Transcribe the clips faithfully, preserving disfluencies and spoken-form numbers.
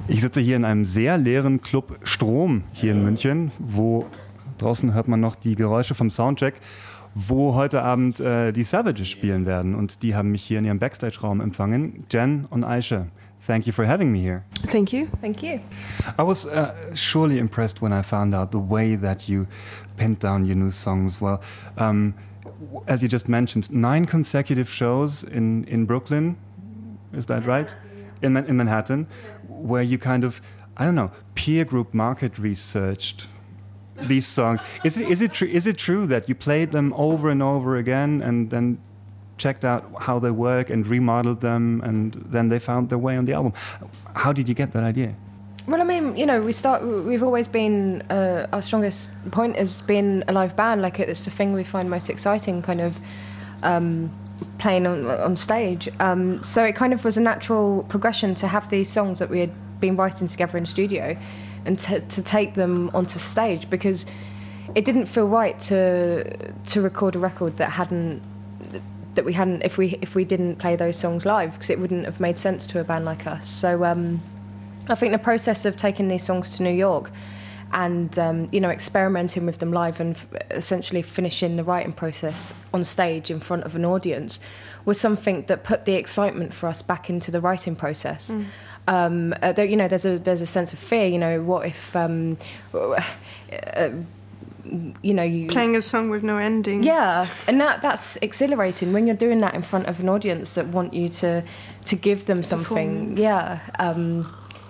Ich sitze hier in einem sehr leeren Club Strom hier in München, wo draußen hört man noch die Geräusche vom Soundcheck, wo heute Abend äh, die Savages spielen werden. Und die haben mich hier in ihrem Backstage-Raum empfangen. Jen und Aisha, thank you for having me here. Thank you. Thank you. I was uh, surely impressed when I found out the way that you pinned down your new songs. Well, um, as you just mentioned, nine consecutive shows in, in Brooklyn, is that right? In, Man- in Manhattan, where you kind of, I don't know, peer group market researched these songs. Is it, is it, tr- is it true that you played them over and over again and then checked out how they work and remodeled them and then they found their way on the album? How did you get that idea? Well, I mean, you know, we start. We've always been uh, our strongest point has been a live band. Like it's the thing we find most exciting, kind of um, playing on on stage. Um, so it kind of was a natural progression to have these songs that we had been writing together in studio, and to to take them onto stage, because it didn't feel right to to record a record that hadn't that we hadn't if we if we didn't play those songs live, because it wouldn't have made sense to a band like us. So. Um, I think the process of taking these songs to New York and, um, you know, experimenting with them live and f- essentially finishing the writing process on stage in front of an audience was something that put the excitement for us back into the writing process. Mm. Um, uh, there, you know, there's a there's a sense of fear, you know, what if... Um, uh, you know, you, playing a song with no ending. Yeah, and that that's exhilarating when you're doing that in front of an audience that want you to to give them something. Perform. Yeah. Um,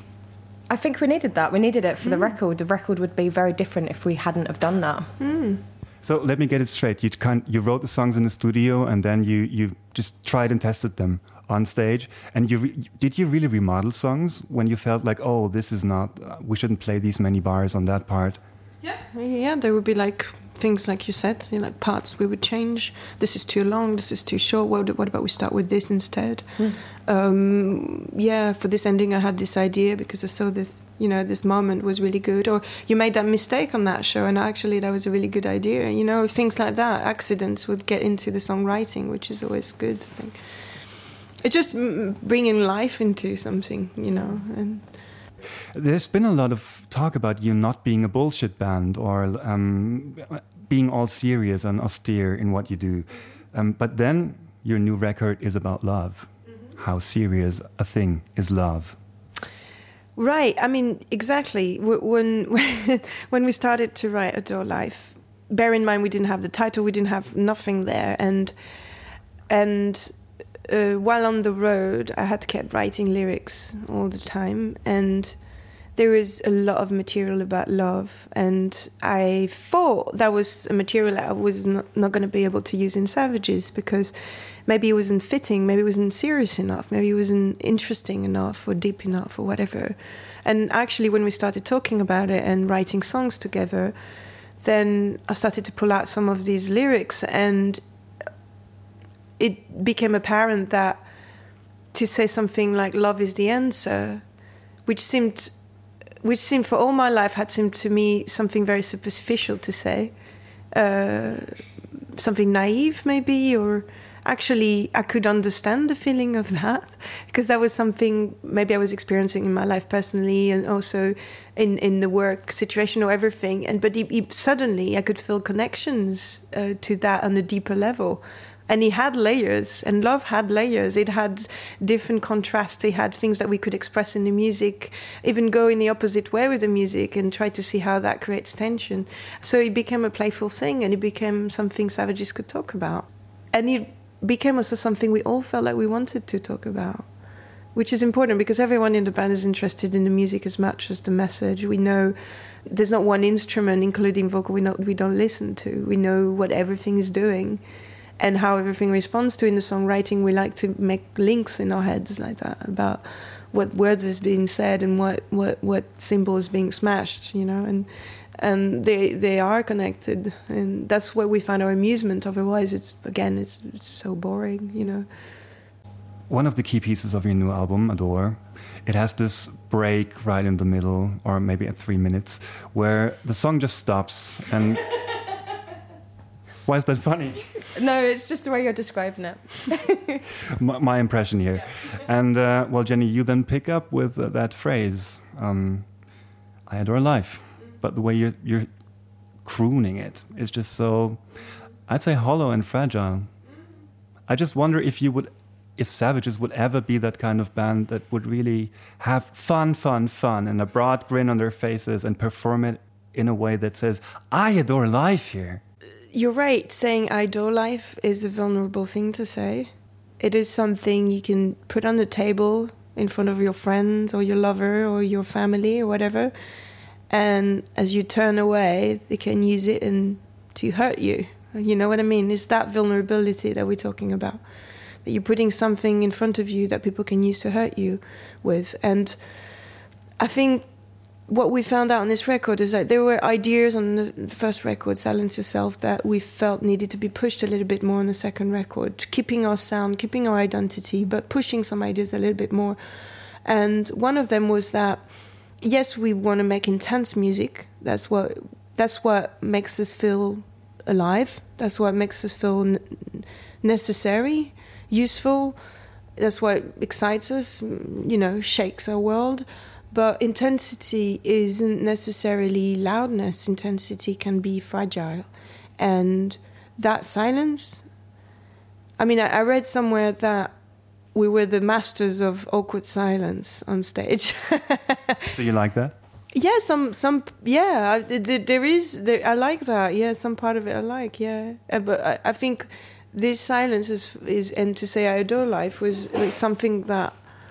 I think we needed that. We needed it for mm. the record. The record would be very different if we hadn't have done that. Mm. So let me get it straight. You can't, you wrote the songs in the studio and then you, you just tried and tested them on stage. And you re- did you really remodel songs when you felt like, oh, this is not, uh, we shouldn't play these many bars on that part? Yeah, yeah. There would be like things like you said, you know, like parts we would change. This is too long. This is too short. What, what about we start with this instead? Mm. Um, yeah, for this ending, I had this idea because I saw this, you know, this moment was really good. Or you made that mistake on that show, and actually that was a really good idea. You know, things like that. Accidents would get into the songwriting, which is always good, I think. It's just bringing life into something, you know. And there's been a lot of talk about you not being a bullshit band or um, being all serious and austere in what you do. Um, but then your new record is about love. How serious a thing is love. Right. I mean, exactly. When when we started to write Adore Life, bear in mind we didn't have the title, we didn't have nothing there, and and uh, while on the road, I had kept writing lyrics all the time, and there was a lot of material about love, and I thought that was a material I was not, not going to be able to use in Savages because maybe it wasn't fitting, maybe it wasn't serious enough, maybe it wasn't interesting enough or deep enough or whatever. And actually, when we started talking about it and writing songs together, then I started to pull out some of these lyrics, and it became apparent that to say something like love is the answer, which seemed... which seemed for all my life had seemed to me something very superficial to say, uh, something naive maybe, or actually I could understand the feeling of that because that was something maybe I was experiencing in my life personally and also in, in the work situation or everything. And but it, it, suddenly I could feel connections uh, to that on a deeper level. And it had layers, and love had layers. It had different contrasts. It had things that we could express in the music, even go in the opposite way with the music and try to see how that creates tension. So it became a playful thing, and it became something Savages could talk about. And it became also something we all felt like we wanted to talk about, which is important because everyone in the band is interested in the music as much as the message. We know there's not one instrument, including vocal, we, not, we don't listen to. We know what everything is doing. And how everything responds to in the songwriting, we like to make links in our heads like that about what words is being said and what, what, what symbol is being smashed, you know, and and they they are connected, and that's where we find our amusement. Otherwise, it's again, it's, it's so boring, you know. One of the key pieces of your new album, Adore, it has this break right in the middle, or maybe at three minutes, where the song just stops and. Why is that funny? No, it's just the way you're describing it. my, my impression here. And, uh, well, Jenny, you then pick up with uh, that phrase, um, I adore life. But the way you're, you're crooning it is just so, I'd say, hollow and fragile. I just wonder if you would, if Savages would ever be that kind of band that would really have fun, fun, fun, and a broad grin on their faces and perform it in a way that says, I adore life here. You're right, saying I adore life is a vulnerable thing to say. It is something you can put on the table in front of your friends or your lover or your family or whatever. And as you turn away, they can use it and to hurt you. You know what I mean? It's that vulnerability that we're talking about. That you're putting something in front of you that people can use to hurt you with. And I think what we found out on this record is that there were ideas on the first record, Silence Yourself, that we felt needed to be pushed a little bit more on the second record, keeping our sound, keeping our identity, but pushing some ideas a little bit more. And one of them was that, yes, we want to make intense music. That's what that's what makes us feel alive. That's what makes us feel n- necessary, useful. That's what excites us, you know, shakes our world. But intensity isn't necessarily loudness. Intensity can be fragile. And that silence, I mean, I, I read somewhere that we were the masters of awkward silence on stage. Do you like that? Yeah, some, some, yeah, there, there is, there, I like that. Yeah, some part of it I like, yeah. Uh, but I, I think this silence is, is, and to say I adore life was, was something that,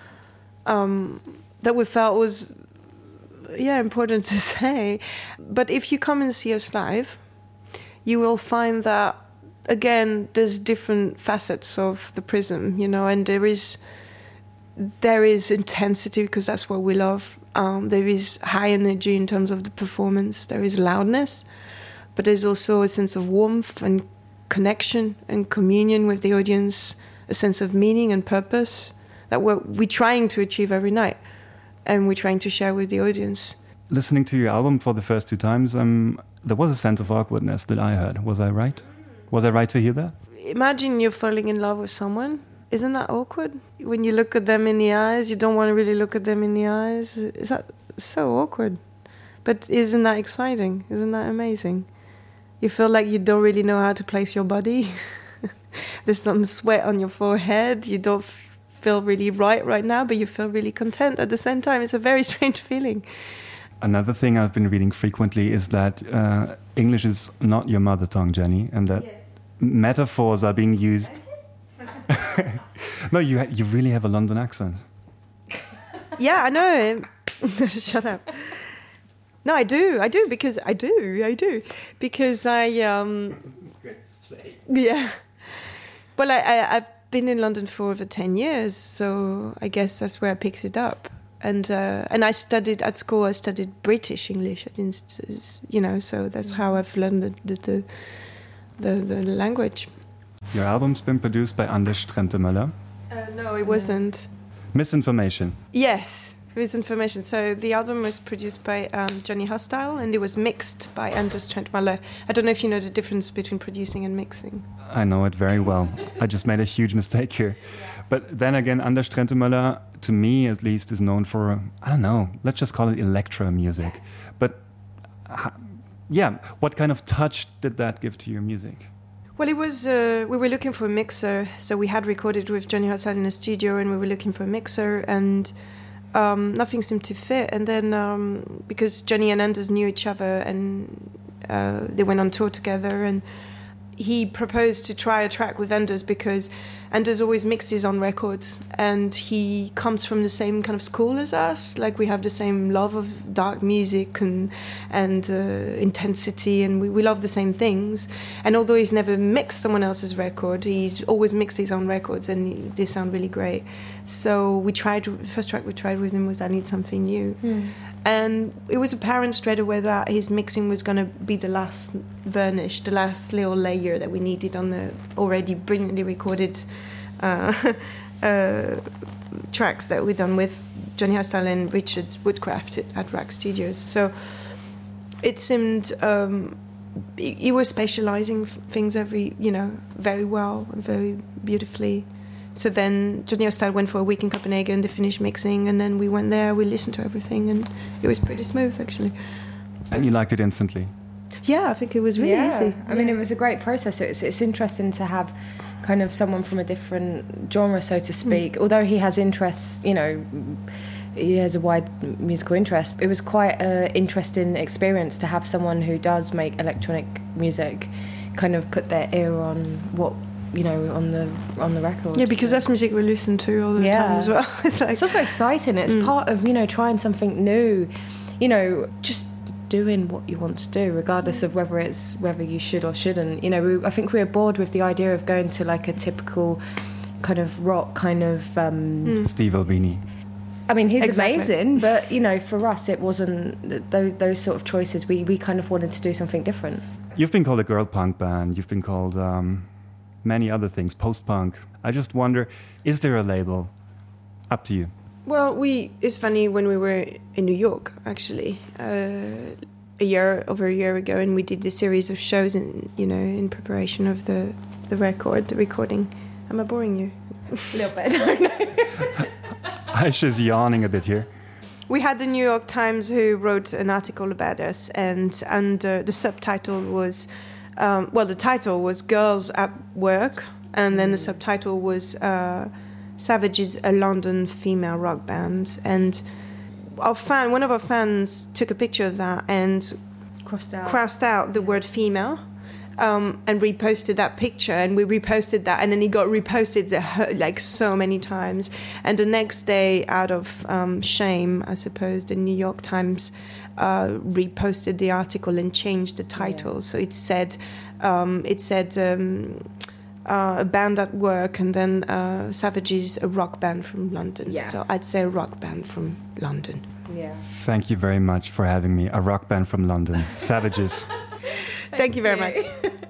um, that we felt was, yeah, important to say. But if you come and see us live, you will find that, again, there's different facets of the prism, you know, and there is, there is intensity because that's what we love. Um, there is high energy in terms of the performance. There is loudness, but there's also a sense of warmth and connection and communion with the audience, a sense of meaning and purpose that we're, we're trying to achieve every night and we're trying to share with the audience. Listening to your album for the first two times, um, there was a sense of awkwardness that I heard. Was I right? Was I right to hear that? Imagine you're falling in love with someone. Isn't that awkward? When you look at them in the eyes, you don't want to really look at them in the eyes. Is that so awkward? But isn't that exciting? Isn't that amazing? You feel like you don't really know how to place your body. There's some sweat on your forehead. You don't f- feel really right right now, but you feel really content at the same time. It's a very strange feeling. Another thing I've been reading frequently is that uh, English is not your mother tongue, Jenny, and that yes. metaphors are being used. No, you ha- you really have a London accent. Yeah, I know. Shut up. No, I do. I do because I do. I do because I. Um, yeah. Well, I, I I've been in London for over ten years, so I guess that's where I picked it up. And uh, and I studied at school. I studied British English. I didn't, you know, so that's how I've learned the the the, the language. Your album's been produced by Anders Trentemøller. Uh, no, it wasn't. Misinformation. Yes, Misinformation. So the album was produced by um, Johnny Hostile and it was mixed by Anders Trentemøller. I don't know if you know the difference between producing and mixing. I know it very well. I just made a huge mistake here. But then again, Anders Trentemøller, to me at least, is known for, I don't know, let's just call it electro music. But yeah, what kind of touch did that give to your music? Well, it was, uh, we were looking for a mixer, so we had recorded with Johnny Hostile in a studio and we were looking for a mixer and um, nothing seemed to fit. And then, um, because Johnny and Anders knew each other and uh, they went on tour together and he proposed to try a track with Anders because Anders always mixed his own records and he comes from the same kind of school as us. Like we have the same love of dark music and and uh, intensity and we, we love the same things. And although he's never mixed someone else's record, he's always mixed his own records and they sound really great. So we tried, the first track we tried with him was I Need Something New. Mm. And it was apparent straight away that his mixing was going to be the last varnish, the last little layer that we needed on the already brilliantly recorded uh, uh, tracks that we'd done with Johnny Hostile and Richard Woodcraft at, at Rack Studios. So it seemed um, he, he was spatializing things every, you know, very well and very beautifully. So then Johnny Ostad went for a week in Copenhagen, they finished mixing, and then we went there, we listened to everything, and it was pretty smooth, actually. And you liked it instantly? Yeah, I think it was really yeah. easy. I mean, it was a great process. It's, it's interesting to have kind of someone from a different genre, so to speak. Mm. Although he has interests, you know, he has a wide musical interest. It was quite an interesting experience to have someone who does make electronic music kind of put their ear on what, you know, on the on the record. Yeah, because that's music we listen to all the yeah. time as well. It's, like, it's also exciting. It's mm. part of, you know, trying something new, you know, just doing what you want to do, regardless of whether it's whether you should or shouldn't. You know, we, I think we were bored with the idea of going to like a typical kind of rock kind of... Um, mm. Steve Albini. I mean, he's exactly. amazing, but, you know, for us, it wasn't those, those sort of choices. We, we kind of wanted to do something different. You've been called a girl punk band. You've been called um, many other things, post-punk. I just wonder, is there a label? Up to you. Well, we it's funny, when we were in New York, actually, uh, a year, over a year ago, and we did this series of shows in, you know, in preparation of the, the record, the recording. Am I boring you? A little bit, I don't know. Aisha's yawning a bit here. We had the New York Times who wrote an article about us, and and uh, the subtitle was, um, well, the title was Girls at Work, and then the subtitle was uh, Savage is a London female rock band. And our fan, one of our fans took a picture of that and crossed out, crossed out the word female. Um, and reposted that picture, and we reposted that, and then it got reposted like so many times. And the next day, out of um, shame, I suppose, the New York Times uh, reposted the article and changed the title. Yeah. So it said, um, it said um, uh, a band at work, and then uh, Savage is a rock band from London. Yeah. So I'd say a rock band from London. Yeah. Thank you very much for having me. A rock band from London, Savages. Thank you very much.